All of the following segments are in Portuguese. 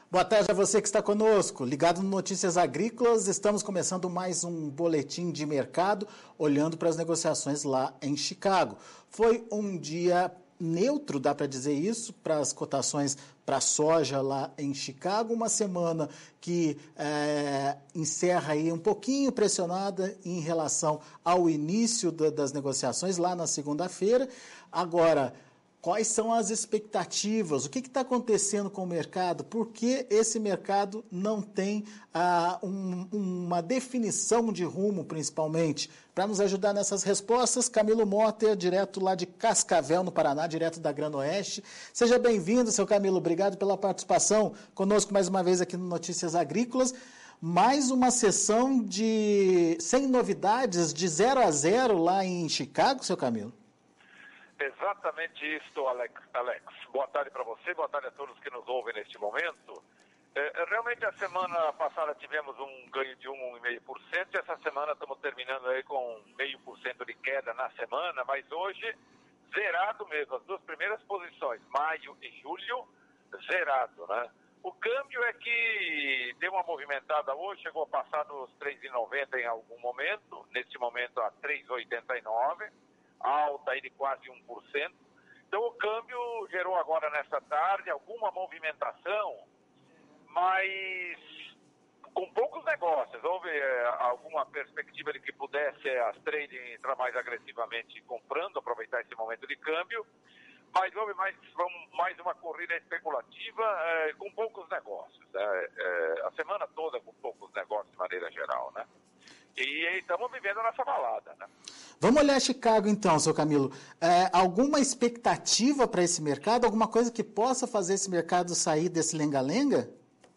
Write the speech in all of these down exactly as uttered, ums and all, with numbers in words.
Boa tarde a você que está conosco. Ligado no Notícias Agrícolas, estamos começando mais um boletim de mercado, olhando para as negociações lá em Chicago. Foi um dia neutro, dá para dizer isso, para as cotações para a soja lá em Chicago, uma semana que é, encerra aí um pouquinho pressionada em relação ao início da, das negociações lá na segunda-feira. Agora, quais são as expectativas? O que está acontecendo com o mercado? Por que esse mercado não tem ah, um, uma definição de rumo, principalmente? Para nos ajudar nessas respostas, Camilo Motter, direto lá de Cascavel, no Paraná, direto da Granoeste. Seja bem-vindo, seu Camilo. Obrigado pela participação conosco mais uma vez aqui no Notícias Agrícolas. Mais uma sessão de sem novidades, de zero a zero lá em Chicago, seu Camilo? Exatamente isso, Alex. Alex. Boa tarde para você, boa tarde a todos que nos ouvem neste momento. É, realmente, a semana passada tivemos um ganho de um vírgula cinco por cento e essa semana estamos terminando aí com zero vírgula cinco por cento de queda na semana, mas hoje zerado mesmo, as duas primeiras posições, maio e julho, zerado, né? O câmbio é que deu uma movimentada hoje, chegou a passar dos três reais e noventa centavos em algum momento, neste momento a três reais e oitenta e nove centavos. Alta aí de quase um por cento. Então o câmbio gerou agora nesta tarde alguma movimentação, mas com poucos negócios. Houve é, alguma perspectiva de que pudesse as trading entrar mais agressivamente comprando, aproveitar esse momento de câmbio, mas houve mais, mais uma corrida especulativa é, com poucos negócios. É, é, a semana toda com poucos negócios de maneira geral, né? E estamos vivendo nessa balada, né? Vamos olhar Chicago então, seu Camilo. É, alguma expectativa para esse mercado? Alguma coisa que possa fazer esse mercado sair desse lenga-lenga?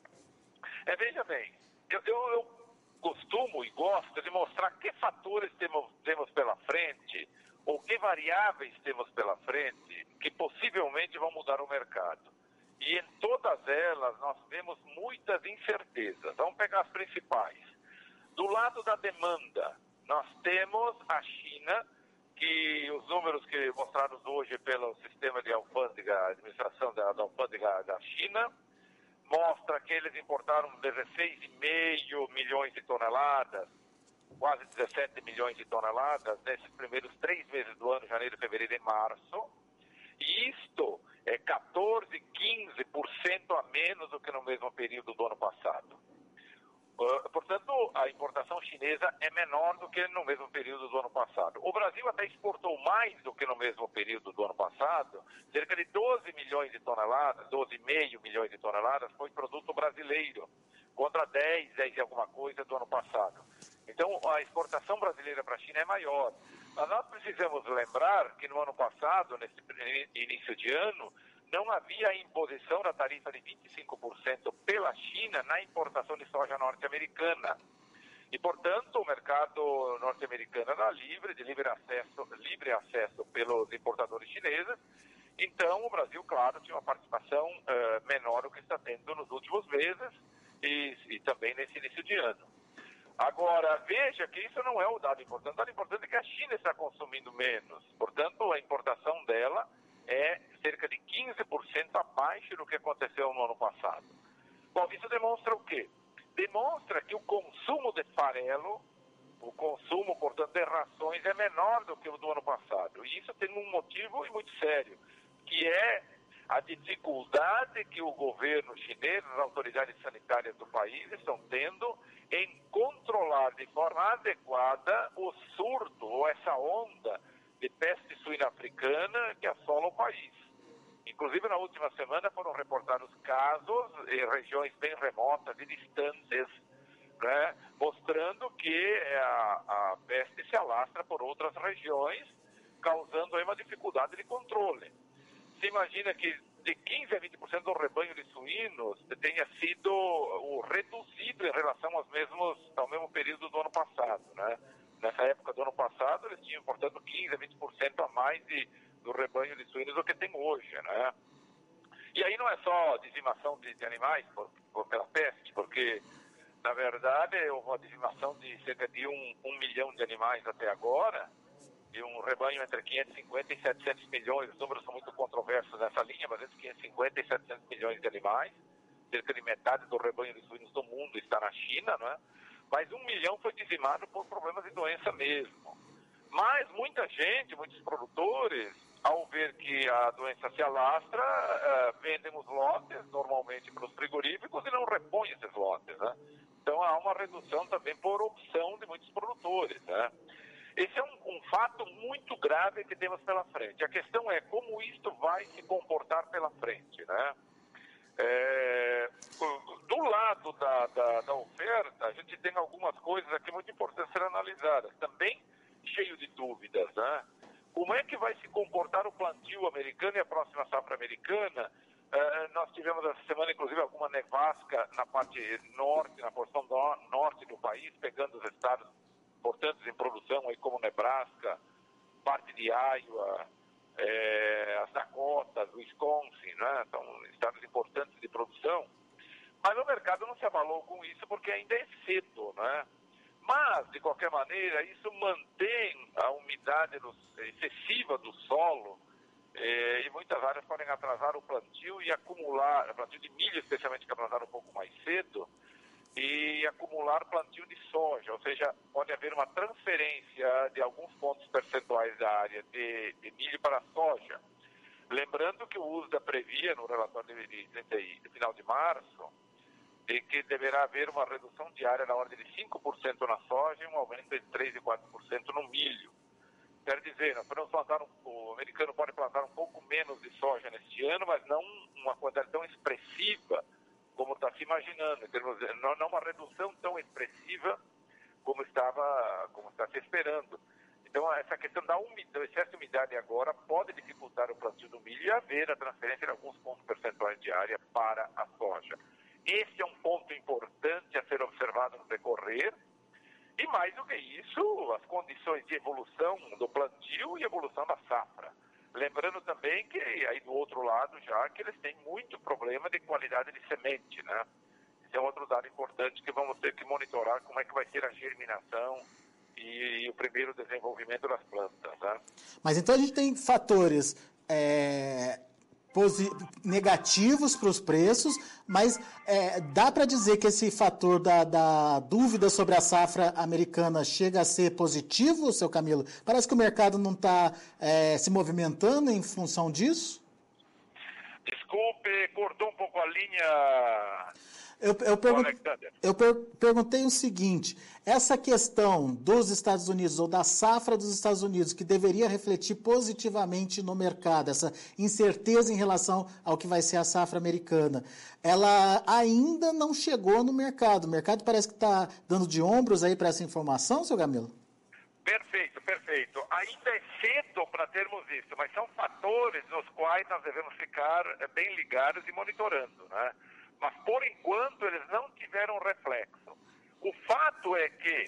É, veja bem, eu, eu, eu costumo e gosto de mostrar que fatores temos, temos pela frente, ou que variáveis temos pela frente, que possivelmente vão mudar o mercado. E em todas elas nós vemos muitas incertezas. Vamos pegar as principais. Do lado da demanda, nós temos a China, que os números que mostrados hoje pelo sistema de alfândega, a administração da, da alfândega da China, mostra que eles importaram dezesseis vírgula cinco milhões de toneladas, quase dezessete milhões de toneladas, nesses primeiros três meses do ano, janeiro, fevereiro e março. E isto é quatorze, quinze por cento a menos do que no mesmo período do ano passado. Uh, portanto, a importação chinesa é menor do que no mesmo período do ano passado. O Brasil até exportou mais do que no mesmo período do ano passado, cerca de doze milhões de toneladas, doze vírgula cinco milhões de toneladas foi produto brasileiro, contra dez, dez e alguma coisa do ano passado. Então, a exportação brasileira para a China é maior. Mas nós precisamos lembrar que no ano passado, nesse início de ano, não havia a imposição da tarifa de vinte e cinco por cento pela China na importação de soja norte-americana. E, portanto, o mercado norte-americano era livre, de livre acesso, livre acesso pelos importadores chineses. Então, o Brasil, claro, tinha uma participação uh, menor do que está tendo nos últimos meses e, e também nesse início de ano. Agora, veja que isso não é o dado importante. O dado importante é que a China está consumindo menos. Portanto, a importação dela é cerca de quinze por cento abaixo do que aconteceu no ano passado. Bom, isso demonstra o quê? Demonstra que o consumo de farelo, o consumo, portanto, de rações é menor do que o do ano passado. E isso tem um motivo muito sério, que é a dificuldade que o governo chinês, as autoridades sanitárias do país estão tendo em controlar de forma adequada o surto ou essa onda de peste suína africana que assola o país. Inclusive, na última semana foram reportados casos em regiões bem remotas e distantes, né, mostrando que a, a peste se alastra por outras regiões, causando aí uma dificuldade de controle. Você imagina que de quinze a vinte por cento do rebanho de suínos tenha sido o reduzido em relação aos mesmos, ao mesmo período do ano passado, né? Nessa época do ano passado, eles tinham, portanto, quinze a vinte por cento a mais de, do rebanho de suínos do que tem hoje, né? E aí não é só dizimação de, de animais por, por, pela peste, porque, na verdade, houve uma dizimação de cerca de um, um milhão de animais até agora, de um rebanho entre quinhentos e cinquenta e setecentos milhões, os números são muito controversos nessa linha, mas entre quinhentos e cinquenta e setecentos milhões de animais, cerca de metade do rebanho de suínos do mundo está na China, não é? Mas um milhão foi dizimado por problemas de doença mesmo. Mas muita gente, muitos produtores, ao ver que a doença se alastra, uh, vendem os lotes, normalmente para os frigoríficos, e não repõem esses lotes, né? Então há uma redução também por opção de muitos produtores, né? Esse é um, um fato muito grave que temos pela frente. A questão é como isto vai se comportar pela frente, né? É, do lado da, da, da oferta, a gente tem algumas coisas aqui muito importantes serem analisadas, também cheio de dúvidas, né? Como é que vai se comportar o plantio americano e a próxima safra americana? É, nós tivemos essa semana, inclusive, alguma nevasca na parte norte, na porção do, norte do país, pegando os estados importantes em produção, aí como Nebraska, parte de Iowa, é, as Dakotas, Wisconsin, né? São estados importantes de produção. Mas o mercado não se abalou com isso porque ainda é cedo, né? Mas, de qualquer maneira, isso mantém a umidade do, excessiva do solo eh, e muitas áreas podem atrasar o plantio e acumular, o plantio de milho especialmente que atrasar um pouco mais cedo, e acumular plantio de soja, ou seja, pode haver uma transferência de alguns pontos percentuais da área de, de milho para a soja. Lembrando que o U S D A previa no relatório de, de, de final de março de que deverá haver uma redução diária na ordem de cinco por cento na soja e um aumento de três por cento e quatro por cento no milho. Quer dizer, nós podemos plantar um, o americano pode plantar um pouco menos de soja neste ano, mas não uma quantidade tão expressiva como está se imaginando, não, não uma redução tão expressiva como estava, como está se esperando. Então, essa questão da umidade, excesso de umidade agora pode dificultar o plantio do milho e haver a transferência de alguns pontos percentuais de área para a soja. Esse é um ponto importante a ser observado no decorrer. E mais do que isso, as condições de evolução do plantio e evolução da safra. Lembrando também que aí do outro lado já que eles têm muito problema de qualidade de semente, né? Esse é outro dado importante que vamos ter que monitorar como é que vai ser a germinação e, e o primeiro desenvolvimento das plantas, né? Mas então a gente tem fatores é, posi- negativos para os preços, mas é, dá para dizer que esse fator da, da dúvida sobre a safra americana chega a ser positivo, seu Camilo? Parece que o mercado não está é, se movimentando em função disso? Desculpe, cortou um pouco a linha. Eu, eu, pergun eu per perguntei o seguinte, essa questão dos Estados Unidos, ou da safra dos Estados Unidos, que deveria refletir positivamente no mercado, essa incerteza em relação ao que vai ser a safra americana, ela ainda não chegou no mercado. O mercado parece que está dando de ombros aí para essa informação, seu Camilo? Perfeito, perfeito. Ainda é cedo para termos isso, mas são fatores nos quais nós devemos ficar bem ligados e monitorando, né? Mas, por enquanto, eles não tiveram reflexo. O fato é que,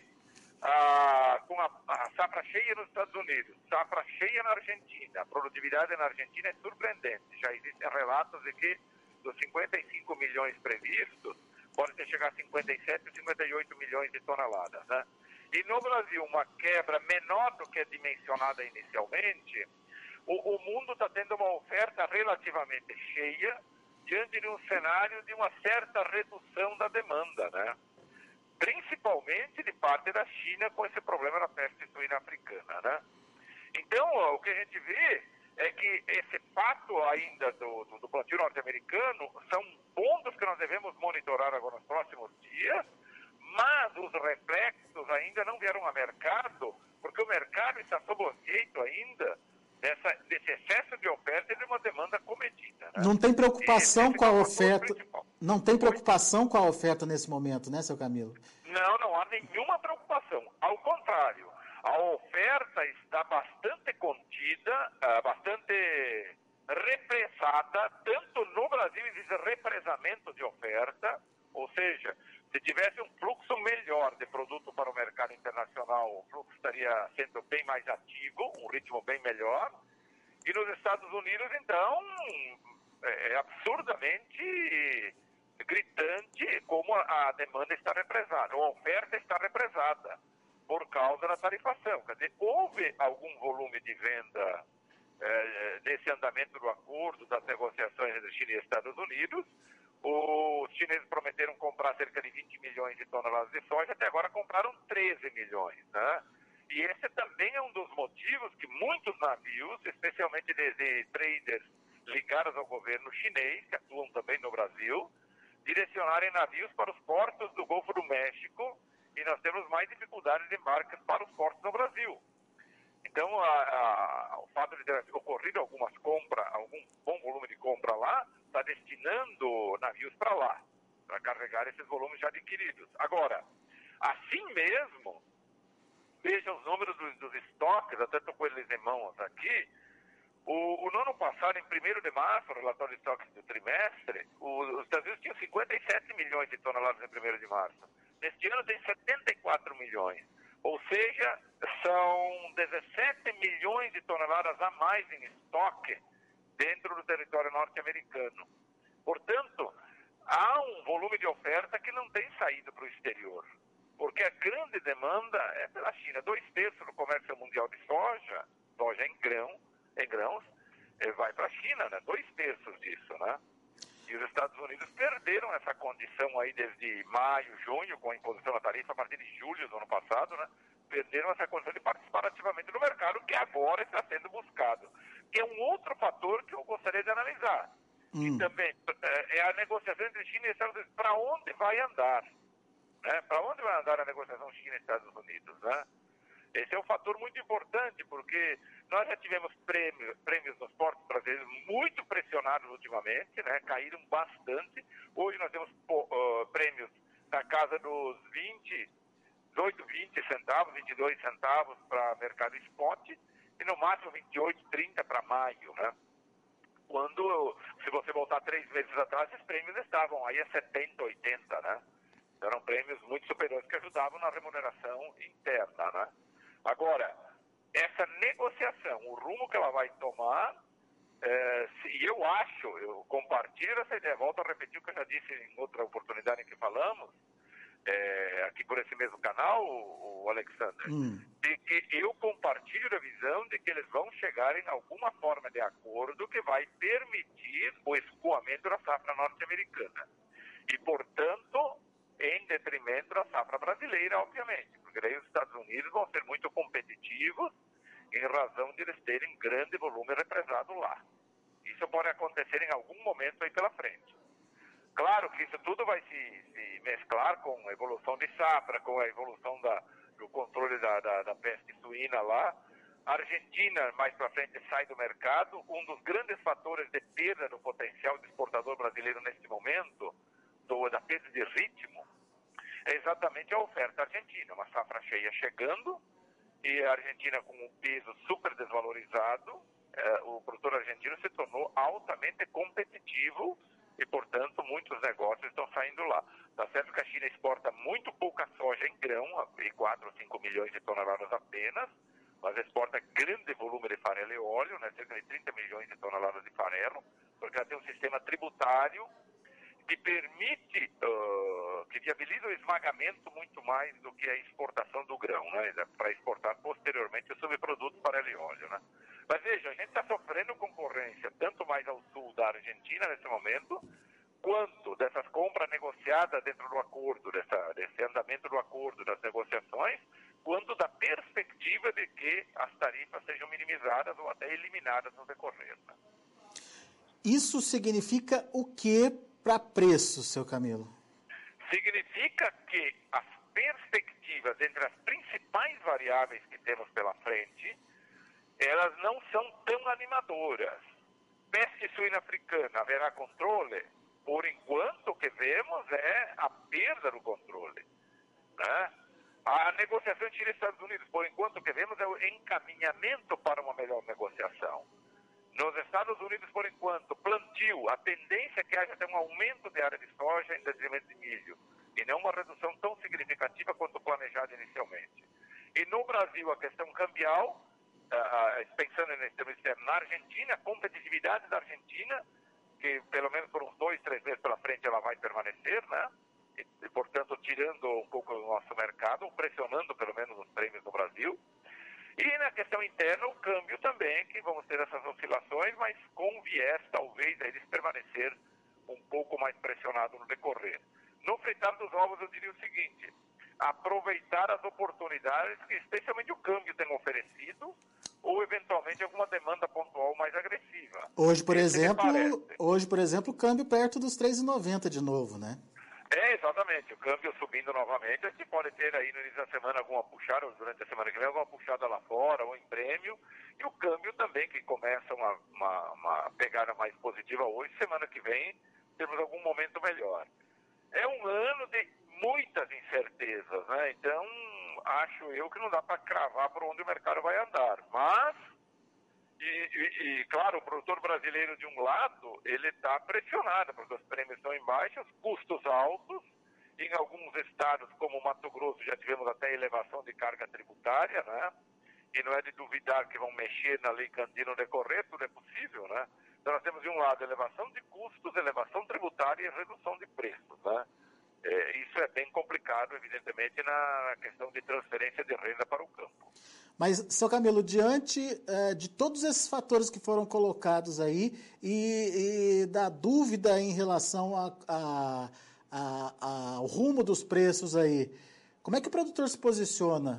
ah, com a, a safra cheia nos Estados Unidos, safra cheia na Argentina, a produtividade na Argentina é surpreendente. Já existem relatos de que, dos cinquenta e cinco milhões previstos, pode ter chegado a cinquenta e sete ou cinquenta e oito milhões de toneladas, né? E no Brasil, uma quebra menor do que a dimensionada inicialmente, o, o mundo está tendo uma oferta relativamente cheia, diante de um cenário de uma certa redução da demanda, né? Principalmente de parte da China com esse problema da peste suína africana, né? Então, ó, o que a gente vê é que esse fato ainda do, do, do plantio norte-americano são pontos que nós devemos monitorar agora nos próximos dias, mas os reflexos ainda não vieram a mercado, porque o mercado está sob o efeito ainda Dessa, desse excesso de oferta e de uma demanda comedida. Né? Não tem preocupação esse, esse com a é oferta. Não tem preocupação com a oferta nesse momento, né, seu Camilo? Não, não há nenhuma preocupação. Ao contrário, a oferta está bastante contida, bastante represada, tanto no Brasil existe represamento de oferta, ou seja, se tivesse um fluxo melhor de produto para o mercado internacional, o fluxo estaria sendo bem mais ativo, um ritmo bem melhor. E nos Estados Unidos, então, é absurdamente gritante como a demanda está represada, a oferta está represada por causa da tarifação. Quer dizer, houve algum volume de venda é, nesse andamento do acordo, das negociações entre China e Estados Unidos. Os chineses prometeram comprar cerca de vinte milhões de toneladas de soja, até agora compraram treze milhões, né? E esse também é um dos motivos que muitos navios, especialmente de, de traders ligados ao governo chinês, que atuam também no Brasil, direcionarem navios para os portos do Golfo do México, e nós temos mais dificuldades de embarques para os portos no Brasil. Então, a, a, o fato de ter ocorrido algumas compras, algum bom volume de compra lá, está destinando navios para lá, para carregar esses volumes já adquiridos. Agora, assim mesmo, veja os números dos, dos estoques, até estou com eles em mãos aqui. O, o no ano passado, em primeiro de março, o relatório de estoques do trimestre, o, os Estados Unidos tinham cinquenta e sete milhões de toneladas em primeiro de março. Neste ano tem setenta e quatro milhões. Ou seja, são dezessete milhões de toneladas a mais em estoque dentro do território norte-americano. Portanto, há um volume de oferta que não tem saído para o exterior. Porque a grande demanda é pela China. Dois terços do comércio mundial de soja, soja em grão, em grãos, vai para a China, né? Dois terços disso, né? E os Estados Unidos perderam essa condição aí desde maio, junho, com a imposição da tarifa a partir de julho do ano passado, né? Perderam essa condição de participar ativamente no mercado, que agora está sendo buscado. Que é um outro fator que eu gostaria de analisar. Hum. E também é a negociação entre China e Estados Unidos. Para onde vai andar? Né? Para onde vai andar a negociação China e Estados Unidos, né? Esse é um fator muito importante, porque nós já tivemos prêmios, prêmios nos portos brasileiros muito pressionados ultimamente, né? Caíram bastante. Hoje nós temos uh, prêmios na casa dos vinte, dezoito, vinte centavos, vinte e dois centavos para mercado spot e no máximo vinte e oito, trinta para maio, né? Quando, se você voltar três meses atrás, esses prêmios estavam aí a setenta, oitenta, né? Eram prêmios muito superiores que ajudavam na remuneração interna, né? Agora, essa negociação, o rumo que ela vai tomar, é, se, eu acho, eu compartilho essa ideia, volto a repetir o que eu já disse em outra oportunidade em que falamos, é, aqui por esse mesmo canal, o, o Alexandre, hum. de que eu compartilho a visão de que eles vão chegar em alguma forma de acordo que vai permitir o escoamento da safra norte-americana. E, portanto, em detrimento da safra brasileira, obviamente, porque daí os Estados Unidos vão ser muito competitivos em razão de eles terem grande volume represado lá. Isso pode acontecer em algum momento aí pela frente. Claro que isso tudo vai se, se mesclar com a evolução de safra, com a evolução da, do controle da, da, da peste suína lá. A Argentina, mais para frente, sai do mercado. Um dos grandes fatores de perda do potencial do exportador brasileiro neste momento, do, da perda de ritmo, é exatamente a oferta argentina. Uma safra cheia chegando e a Argentina com um peso super desvalorizado, eh, o produtor argentino se tornou altamente competitivo e, portanto, muitos negócios estão saindo lá. Está certo que a China exporta muito pouca soja em grão, e quatro ou cinco milhões de toneladas apenas, mas exporta grande volume de farelo e óleo, né, cerca de trinta milhões de toneladas de farelo, porque ela tem um sistema tributário que permite, uh, que viabiliza o esmagamento muito mais do que a exportação do grão, né, para exportar posteriormente os subprodutos farelo e óleo, né. Mas veja, a gente está sofrendo concorrência tanto mais ao sul da Argentina nesse momento, quanto dessas compras negociadas dentro do acordo, dessa, desse andamento do acordo, das negociações, quanto da perspectiva de que as tarifas sejam minimizadas ou até eliminadas no decorrer. Né? Isso significa o que para preço, seu Camilo? Significa que as perspectivas entre as principais variáveis que temos pela frente, elas não são tão animadoras. Peste suína africana, haverá controle? Por enquanto, o que vemos é a perda do controle. Né? A negociação entre China e Estados Unidos, por enquanto, o que vemos é o encaminhamento para uma melhor negociação. Nos Estados Unidos, por enquanto, plantio, a tendência é que haja até um aumento de área de soja em detrimento de milho, e não uma redução tão significativa quanto planejada inicialmente. E no Brasil, a questão cambial, uh, pensando nesse termo externo, na Argentina, a competitividade da Argentina, que pelo menos por uns dois, três meses pela frente ela vai permanecer, né? E, e, portanto, tirando um pouco do nosso mercado, pressionando pelo menos os prêmios no Brasil. E na questão interna, o câmbio também, que vamos ter essas oscilações, mas com viés, talvez, a eles permanecer um pouco mais pressionados diria o seguinte, aproveitar as oportunidades que especialmente o câmbio tem oferecido, ou eventualmente alguma demanda pontual mais agressiva. Hoje, por Esse exemplo, hoje, por exemplo, o câmbio perto dos três reais e noventa centavos de novo, né? É, exatamente. O câmbio subindo novamente. A gente pode ter aí no início da semana alguma puxada, ou durante a semana que vem, alguma puxada lá fora, ou em prêmio. E o câmbio também, que começa uma, uma, uma pegada mais positiva hoje. Semana que vem, temos algum momento melhor. É um ano de muitas incertezas, né? Então, acho eu que não dá para cravar por onde o mercado vai andar. Mas, e, e, e claro, o produtor brasileiro, de um lado, ele está pressionado, porque os prêmios estão em baixa, os custos altos. Em alguns estados, como Mato Grosso, já tivemos até elevação de carga tributária, né? E não é de duvidar que vão mexer na lei Candir no decorrer, tudo é possível, né? Então, nós temos, de um lado, elevação de custos, elevação tributária e redução de preços, né? É, isso é bem complicado, evidentemente, na questão de transferência de renda para o campo. Mas, seu Camilo, diante é, de todos esses fatores que foram colocados aí e, e da dúvida em relação a, a, a, a, ao rumo dos preços aí, como é que o produtor se posiciona?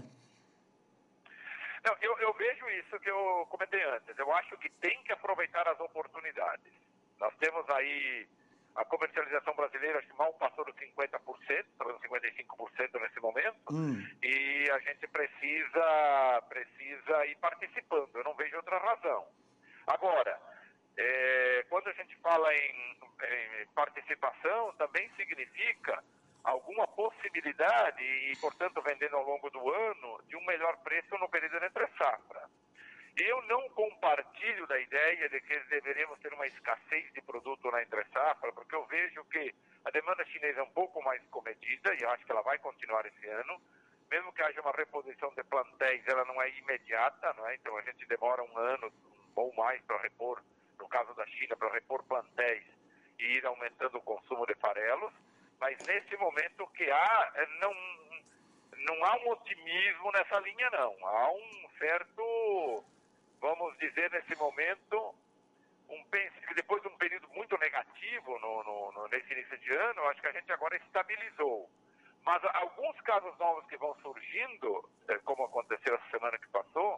Não, eu, eu vejo isso que eu comentei antes. Eu acho que tem que aproveitar as oportunidades. Nós temos aí a comercialização brasileira, acho que mal passou dos cinquenta por cento, está nos cinquenta e cinco por cento nesse momento, hum. e a gente precisa, precisa ir participando. Eu não vejo outra razão. Agora, é, quando a gente fala em, em participação, também significa alguma possibilidade, e, portanto, vendendo ao longo do ano, de um melhor preço no período de entre safra. Eu não compartilho da ideia de que deveríamos ter uma escassez de produto na entre safra, porque eu vejo que a demanda chinesa é um pouco mais comedida, e eu acho que ela vai continuar esse ano. Mesmo que haja uma reposição de plantéis, ela não é imediata, não é? Então a gente demora um ano ou mais para repor, no caso da China, para repor plantéis e ir aumentando o consumo de farelos. Mas nesse momento o que há, não, não há um otimismo nessa linha, não. Há um certo, vamos dizer, nesse momento, um, depois de um período muito negativo no, no, no, nesse início de ano, eu acho que a gente agora estabilizou. Mas alguns casos novos que vão surgindo, como aconteceu essa semana que passou,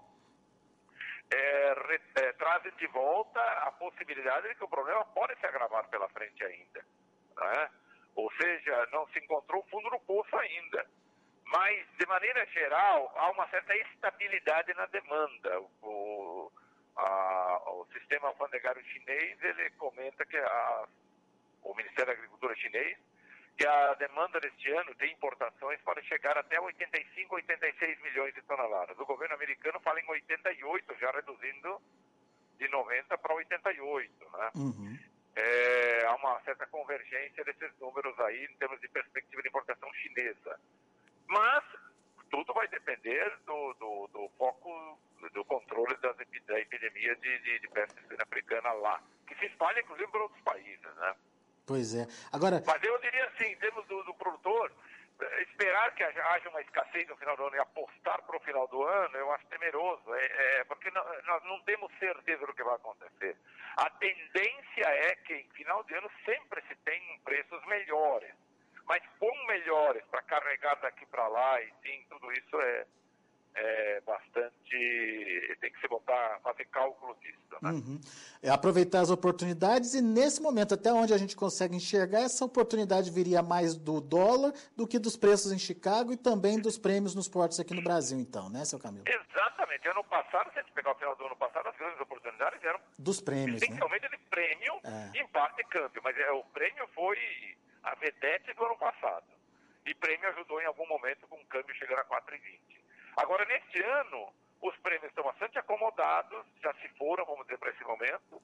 é, re, é, trazem de volta a possibilidade de que o problema pode se agravar pela frente ainda, né? Ou seja, não se encontrou o fundo do poço ainda. Mas, de maneira geral, há uma certa estabilidade na demanda. O, a, o sistema alfandegário chinês, ele comenta que a, o Ministério da Agricultura chinês, que a demanda deste ano de importações pode chegar até oitenta e cinco, oitenta e seis milhões de toneladas. O governo americano fala em oitenta e oito, já reduzindo de noventa para oitenta e oito, né? Uhum. É, há uma certa convergência desses números aí em termos de perspectiva de importação chinesa. Mas tudo vai depender do, do, do foco, do controle das, da epidemia de, de, de peste suína africana lá, que se espalha inclusive para outros países, né? Pois é. Agora... Mas eu diria assim, em termos do, do produtor, esperar que haja uma escassez no final do ano e apostar para o final do ano, eu acho temeroso, é, é, porque não, nós não temos certeza do que vai acontecer. A tendência é que em final de ano sempre se tem preços melhores, mas com melhores para carregar daqui para lá, e sim, tudo isso é, é bastante, tem que se botar, fazer cálculos disso, né? Uhum. É aproveitar as oportunidades e nesse momento, até onde a gente consegue enxergar, essa oportunidade viria mais do dólar do que dos preços em Chicago e também dos prêmios nos portos aqui no Brasil, então, né, seu Camilo? Exatamente. Ano passado, se a gente pegar o final do ano passado, as grandes oportunidades eram dos prêmios, essencialmente né? de prêmio é. e em parte de câmbio, mas é, o prêmio foi a vedete do ano passado. E prêmio ajudou em algum momento com o câmbio chegando a quatro reais e vinte. Agora, neste ano, os prêmios estão bastante acomodados, já se foram, vamos dizer, para esse momento,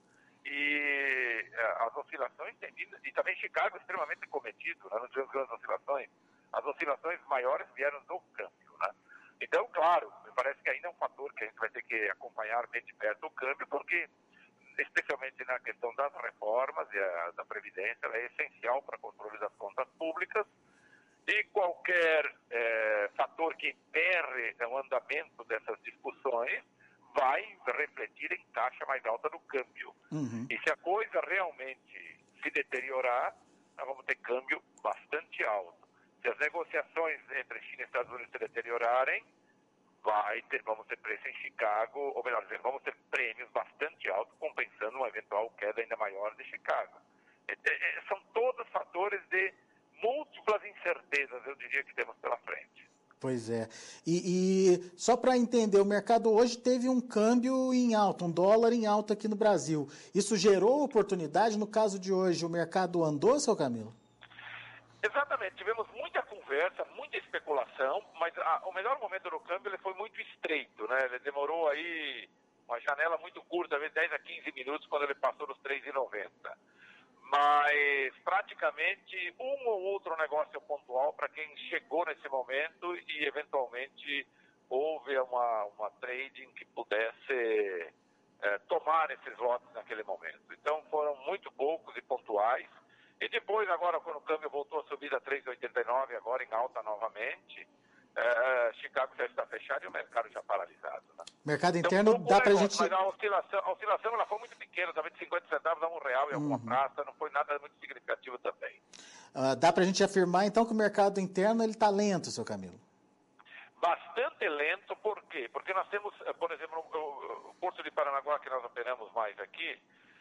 e uh, as oscilações têm vindo, e também Chicago extremamente cometido, né? Não tivemos grandes oscilações, as oscilações maiores vieram do câmbio, né? Então, claro, me parece que ainda é um fator que a gente vai ter que acompanhar bem de perto o câmbio, porque, especialmente na questão das reformas e a, da Previdência, ela é essencial para o controle das contas públicas, e qualquer é, fator que emperre o andamento dessas discussões vai refletir em taxa mais alta do câmbio. Uhum. E se a coisa realmente se deteriorar, nós vamos ter câmbio bastante alto. Se as negociações entre China e Estados Unidos se deteriorarem, vai ter, vamos ter preço em Chicago, ou melhor dizendo, vamos ter prêmios bastante altos, compensando uma eventual queda ainda maior de Chicago. É, é, são todos fatores de múltiplas incertezas, eu diria, que temos pela frente. Pois é. E, e só para entender, o mercado hoje teve um câmbio em alta, um dólar em alta aqui no Brasil. Isso gerou oportunidade? No caso de hoje, o mercado andou, seu Camilo? Exatamente. Tivemos muita conversa, muita especulação, mas a, o melhor momento do câmbio ele foi muito estreito, né? Ele demorou aí uma janela muito curta, talvez dez a quinze minutos, quando ele passou dos três reais e noventa centavos. Mas praticamente um ou outro negócio pontual para quem chegou nesse momento e eventualmente houve uma, uma trading que pudesse é, tomar esses lotes naquele momento. Então foram muito poucos e pontuais. E depois, agora, quando o câmbio voltou a subir a três reais e oitenta e nove centavos, agora em alta novamente, é, Chicago já está fechado e o mercado já paralisado. Né? Mercado interno então, dá para a gente... Mas a oscilação, a oscilação ela foi muito pequena, talvez de cinquenta centavos a um real em alguma uhum. praça, não foi nada muito significativo também. Uh, dá para a gente afirmar, então, que o mercado interno está lento, seu Camilo? Bastante lento, por quê? Porque nós temos, por exemplo, o, o Porto de Paranaguá, que nós operamos mais aqui,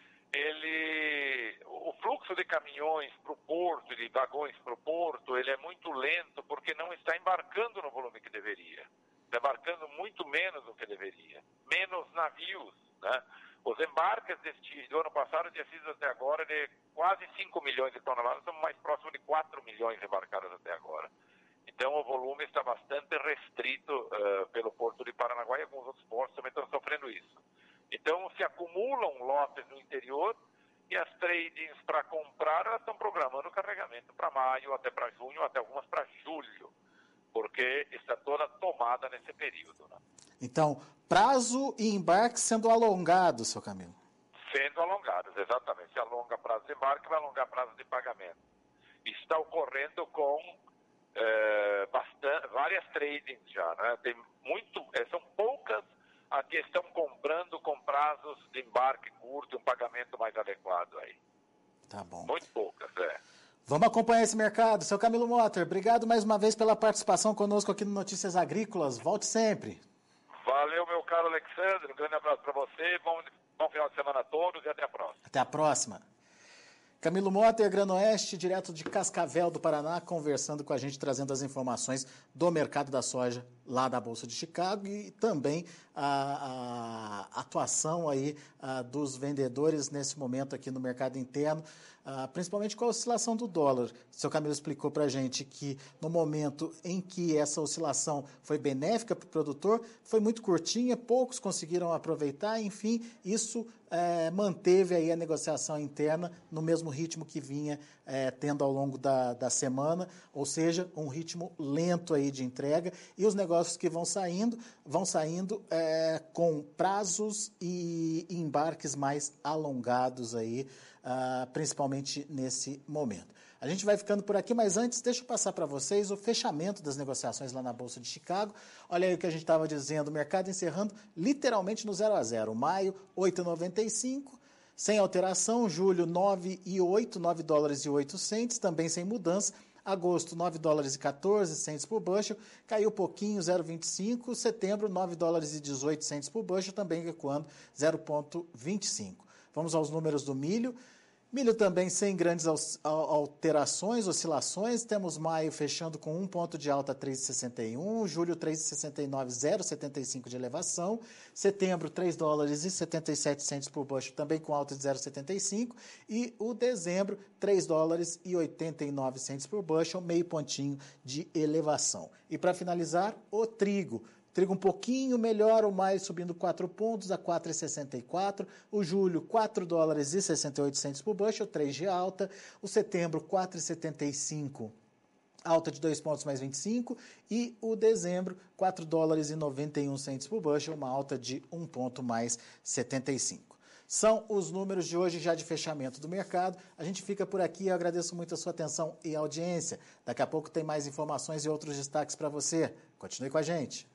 ele, o fluxo de caminhões para o porto, de vagões para o porto, ele é muito lento porque não está embarcando no volume que deveria. Está embarcando muito menos do que deveria. Menos navios, né? Os embarques deste, do ano passado tinham sido até agora de quase cinco milhões de toneladas, estamos mais próximos de quatro milhões embarcadas até agora. Então o volume está bastante restrito uh, pelo Porto de Paranaguá e alguns outros portos também estão sofrendo isso. Então, se acumulam lotes no interior e as tradings para comprar, elas estão programando o carregamento para maio, até para junho, até algumas para julho, porque está toda tomada nesse período. Né? Então, prazo e embarque sendo alongados, seu Camilo? Sendo alongados, exatamente. Se alonga prazo de embarque, vai alongar prazo de pagamento. Está ocorrendo com é, bastante, várias tradings já. Né? Tem muito, é, são poucas a que estão comprando com prazos de embarque curto e um pagamento mais adequado aí. Tá bom. Muito poucas, é. Vamos acompanhar esse mercado. Seu Camilo Motter, obrigado mais uma vez pela participação conosco aqui no Notícias Agrícolas. Volte sempre. Valeu, meu caro Alexandre. Um grande abraço para você. Bom, bom final de semana a todos e até a próxima. Até a próxima. Camilo Motter, Granoeste, direto de Cascavel do Paraná, conversando com a gente, trazendo as informações do mercado da soja lá da Bolsa de Chicago e também a, a atuação aí a, dos vendedores nesse momento aqui no mercado interno, a, principalmente com a oscilação do dólar. O seu Camilo explicou para a gente que no momento em que essa oscilação foi benéfica para o produtor, foi muito curtinha, poucos conseguiram aproveitar, enfim, isso é, manteve aí a negociação interna no mesmo ritmo que vinha é, tendo ao longo da, da semana, ou seja, um ritmo lento aí de entrega, e os negócios que vão saindo, vão saindo é, com prazos e embarques mais alongados aí, uh, principalmente nesse momento. A gente vai ficando por aqui, mas antes, deixa eu passar para vocês o fechamento das negociações lá na Bolsa de Chicago. Olha aí o que a gente estava dizendo, o mercado encerrando literalmente no zero a zero. Maio, oito reais e noventa e cinco centavos, sem alteração. Julho, nove reais e oito centavos, nove dólares e oito centavos, também sem mudança. Agosto, nove dólares e quatorze centavos por bushel, caiu pouquinho, zero vírgula vinte e cinco. Setembro, nove dólares e dezoito centavos por bushel, também recuando, zero vírgula vinte e cinco. Vamos aos números do milho. Milho também sem grandes alterações, oscilações. Temos maio fechando com um ponto de alta, três reais e sessenta e um. Julho, três reais e sessenta e nove, zero vírgula setenta e cinco de elevação. Setembro, três dólares e setenta e sete centavos por bushel, também com alta de zero vírgula setenta e cinco. E o dezembro, três dólares e oitenta e nove centavos por bushel, meio pontinho de elevação. E para finalizar, o trigo. Trigo um pouquinho melhor, o maio subindo quatro pontos a quatro reais e sessenta e quatro. O julho, quatro dólares e sessenta e oito centavos por bushel, três de alta. O setembro, quatro reais e setenta e cinco, alta de dois pontos mais vinte e cinco. E o dezembro, quatro dólares e noventa e um centavos por bushel, uma alta de um ponto mais setenta e cinco. São os números de hoje já de fechamento do mercado. A gente fica por aqui, eu agradeço muito a sua atenção e audiência. Daqui a pouco tem mais informações e outros destaques para você. Continue com a gente.